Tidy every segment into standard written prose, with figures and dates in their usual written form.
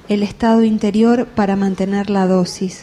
el estado interior para mantener la dosis.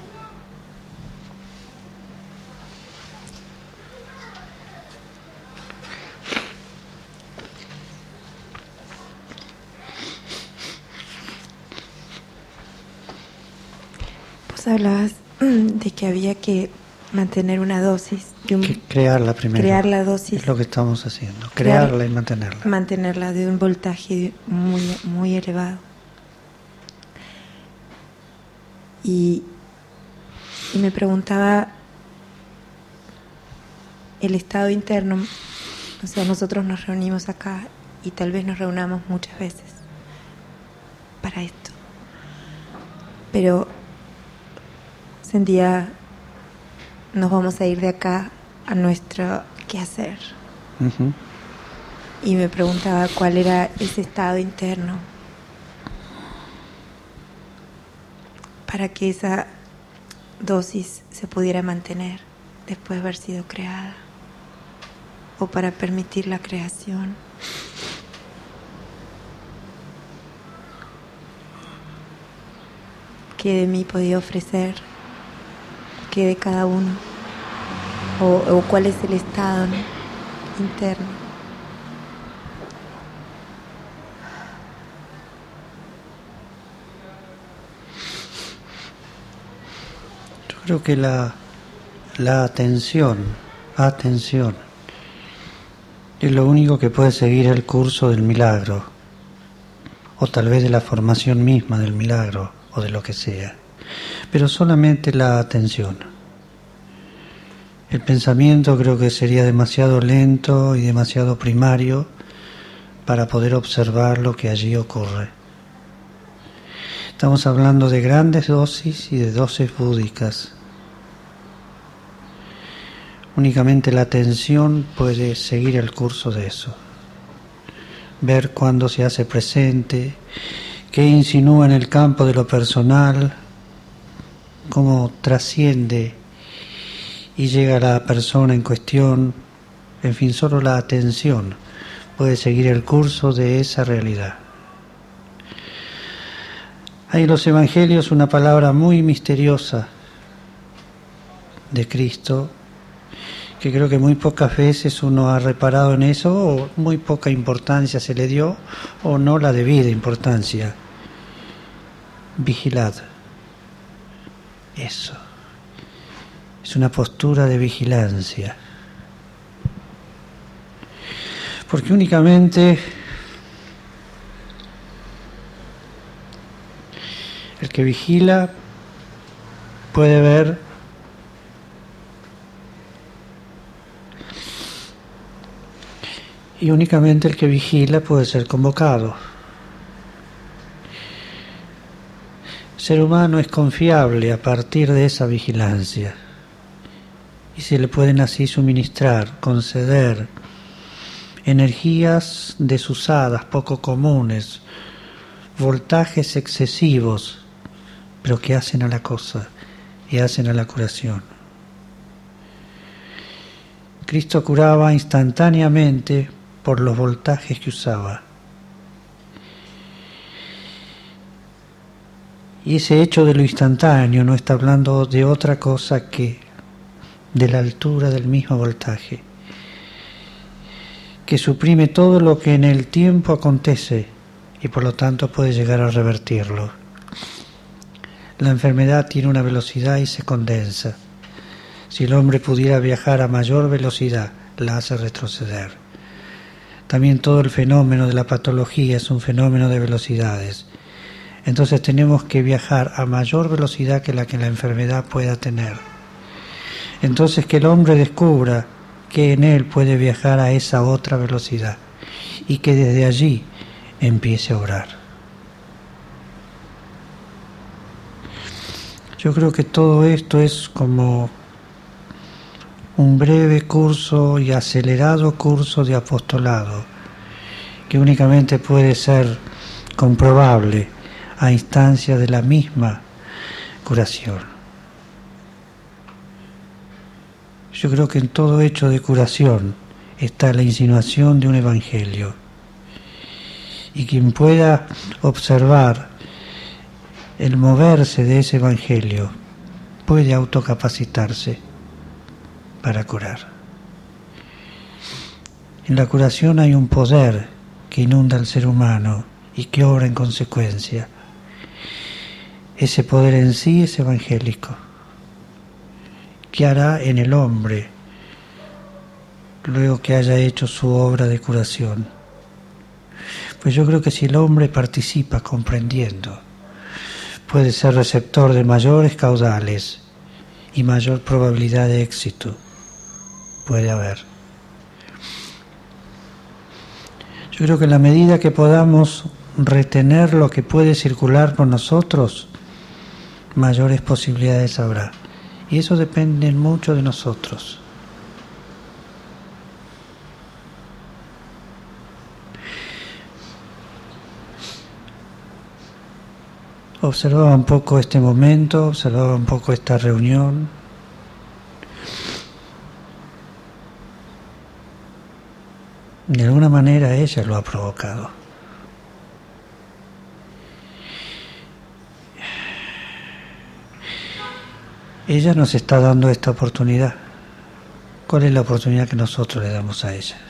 Vos hablabas de que había que mantener una dosis. Crearla primero. Crear la dosis. Es lo que estamos haciendo. Crearla y mantenerla. Mantenerla de un voltaje muy, muy elevado. Y me preguntaba el estado interno. O sea, nosotros nos reunimos acá y tal vez nos reunamos muchas veces para esto. Pero sentía, nos vamos a ir de acá a nuestro quehacer. Uh-huh. Y me preguntaba cuál era ese estado interno para que esa dosis se pudiera mantener después de haber sido creada, o para permitir la creación. ¿Qué de mí podía ofrecer? ¿Qué de cada uno? ¿O cuál es el estado, ¿no?, interno? Yo creo que la atención es lo único que puede seguir el curso del milagro, o tal vez de la formación misma del milagro, o de lo que sea, pero solamente la atención. El pensamiento creo que sería demasiado lento y demasiado primario para poder observar lo que allí ocurre. Estamos hablando de grandes dosis y de dosis búdicas. Únicamente la atención puede seguir el curso de eso. Ver cuándo se hace presente, qué insinúa en el campo de lo personal, cómo trasciende y llega a la persona en cuestión. En fin, solo la atención puede seguir el curso de esa realidad. Hay en los evangelios una palabra muy misteriosa de Cristo, que creo que muy pocas veces uno ha reparado en eso, o muy poca importancia se le dio, o no la debida importancia. Vigilad. Eso. Es una postura de vigilancia. Porque únicamente el que vigila puede ver y únicamente el que vigila puede ser convocado. El ser humano es confiable a partir de esa vigilancia y se le pueden así suministrar, conceder energías desusadas, poco comunes, voltajes excesivos, pero que hacen a la cosa y hacen a la curación. Cristo curaba instantáneamente por los voltajes que usaba. Y ese hecho de lo instantáneo no está hablando de otra cosa que de la altura del mismo voltaje, que suprime todo lo que en el tiempo acontece y por lo tanto puede llegar a revertirlo. La enfermedad tiene una velocidad y se condensa. Si el hombre pudiera viajar a mayor velocidad, la hace retroceder. También todo el fenómeno de la patología es un fenómeno de velocidades. Entonces tenemos que viajar a mayor velocidad que la enfermedad pueda tener. Entonces que el hombre descubra que en él puede viajar a esa otra velocidad y que desde allí empiece a obrar. Yo creo que todo esto es como un breve curso y acelerado curso de apostolado que únicamente puede ser comprobable a instancia de la misma curación. Yo creo que en todo hecho de curación está la insinuación de un evangelio. Y quien pueda observar el moverse de ese evangelio puede autocapacitarse para curar. En la curación hay un poder que inunda al ser humano y que obra en consecuencia. Ese poder en sí es evangélico. ¿Qué hará en el hombre luego que haya hecho su obra de curación? Pues yo creo que si el hombre participa comprendiendo, puede ser receptor de mayores caudales y mayor probabilidad de éxito. Puede haber. Yo creo que en la medida que podamos retener lo que puede circular por nosotros, mayores posibilidades habrá. Y eso depende mucho de nosotros. Observaba un poco este momento, observaba un poco esta reunión. De alguna manera ella lo ha provocado. Ella nos está dando esta oportunidad. ¿Cuál es la oportunidad que nosotros le damos a ella?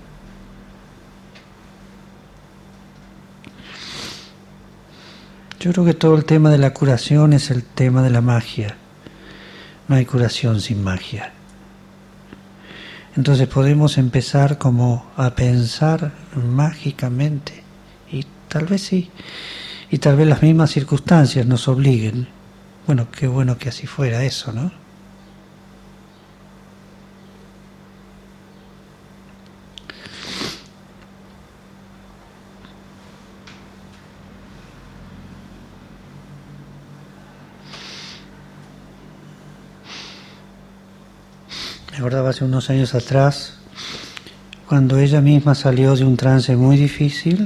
Yo creo que todo el tema de la curación es el tema de la magia. No hay curación sin magia. Entonces podemos empezar como a pensar mágicamente, y tal vez sí, y tal vez las mismas circunstancias nos obliguen. Bueno, qué bueno que así fuera eso, ¿no? Me acordaba hace unos años atrás, cuando ella misma salió de un trance muy difícil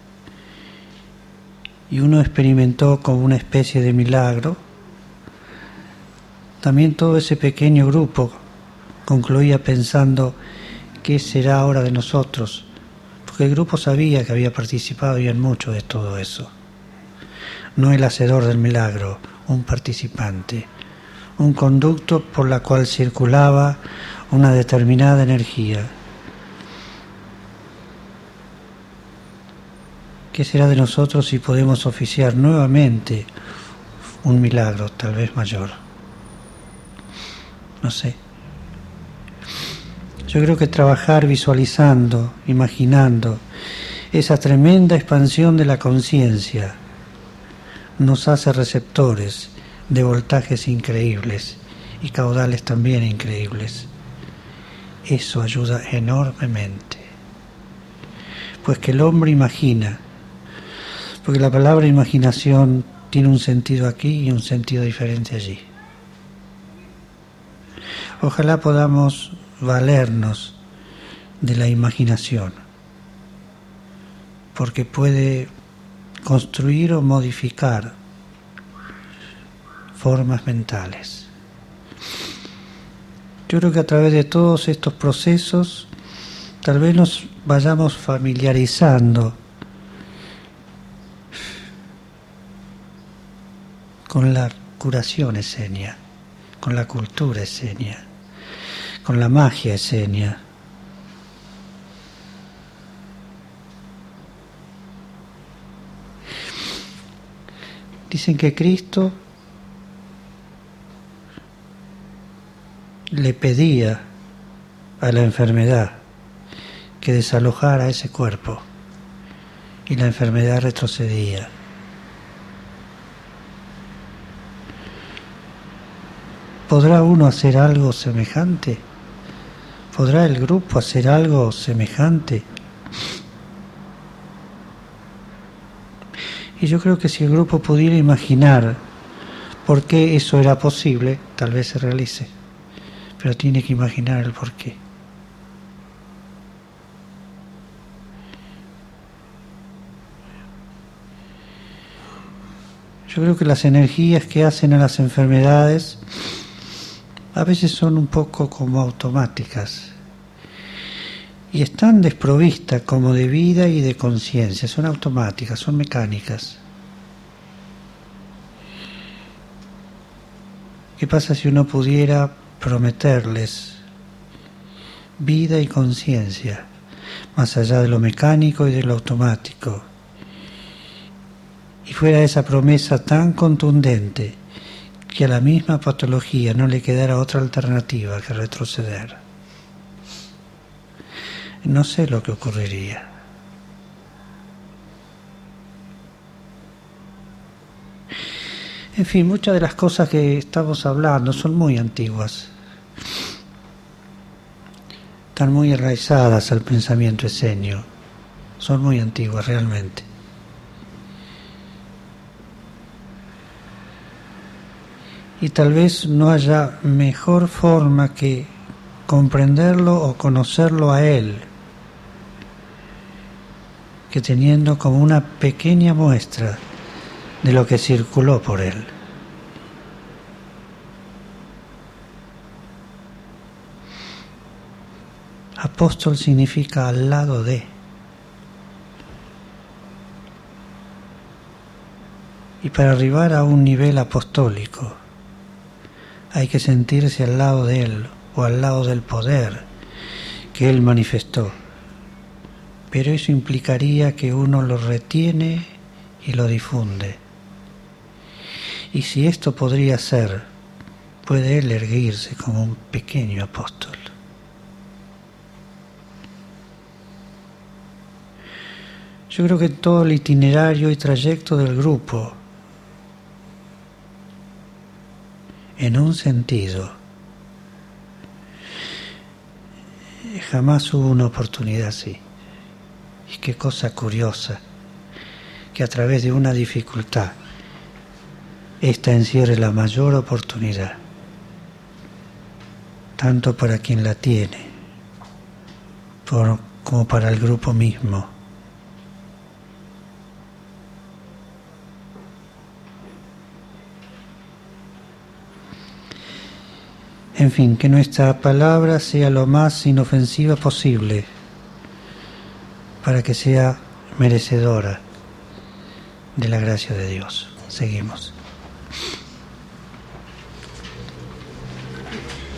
y uno experimentó como una especie de milagro. También todo ese pequeño grupo concluía pensando, ¿qué será ahora de nosotros? Porque el grupo sabía que había participado y en mucho de todo eso. No el hacedor del milagro, un participante, un conducto por la cual circulaba una determinada energía. ¿Qué será de nosotros si podemos oficiar nuevamente un milagro, tal vez mayor? No sé. Yo creo que trabajar visualizando, imaginando esa tremenda expansión de la conciencia nos hace receptores de voltajes increíbles y caudales también increíbles. Eso ayuda enormemente. Pues que el hombre imagina, porque la palabra imaginación tiene un sentido aquí y un sentido diferente allí. Ojalá podamos valernos de la imaginación, porque puede construir o modificar formas mentales. Yo creo que a través de todos estos procesos tal vez nos vayamos familiarizando con la curación esenia, con la cultura esenia, con la magia esenia. Dicen que Cristo le pedía a la enfermedad que desalojara ese cuerpo y la enfermedad retrocedía. ¿Podrá uno hacer algo semejante? ¿Podrá el grupo hacer algo semejante? Y yo creo que si el grupo pudiera imaginar por qué eso era posible, tal vez se realice. Pero tiene que imaginar el por qué. Yo creo que las energías que hacen a las enfermedades a veces son un poco como automáticas y están desprovistas como de vida y de conciencia, son automáticas, son mecánicas. ¿Qué pasa si uno pudiera prometerles vida y conciencia, más allá de lo mecánico y de lo automático? Y fuera esa promesa tan contundente que a la misma patología no le quedara otra alternativa que retroceder. No sé lo que ocurriría. En fin, muchas de las cosas que estamos hablando son muy antiguas. Están muy enraizadas al pensamiento esenio. Son muy antiguas realmente. Y tal vez no haya mejor forma que comprenderlo o conocerlo a él, que teniendo como una pequeña muestra de lo que circuló por él. Apóstol significa al lado de. Y para arribar a un nivel apostólico hay que sentirse al lado de él o al lado del poder que él manifestó. Pero eso implicaría que uno lo retiene y lo difunde. Y si esto podría ser, puede él erguirse como un pequeño apóstol. Yo creo que todo el itinerario y trayecto del grupo, en un sentido, jamás hubo una oportunidad así. Y qué cosa curiosa, que a través de una dificultad, esta encierre la mayor oportunidad, tanto para quien la tiene, como para el grupo mismo. En fin, que nuestra palabra sea lo más inofensiva posible para que sea merecedora de la gracia de Dios. Seguimos.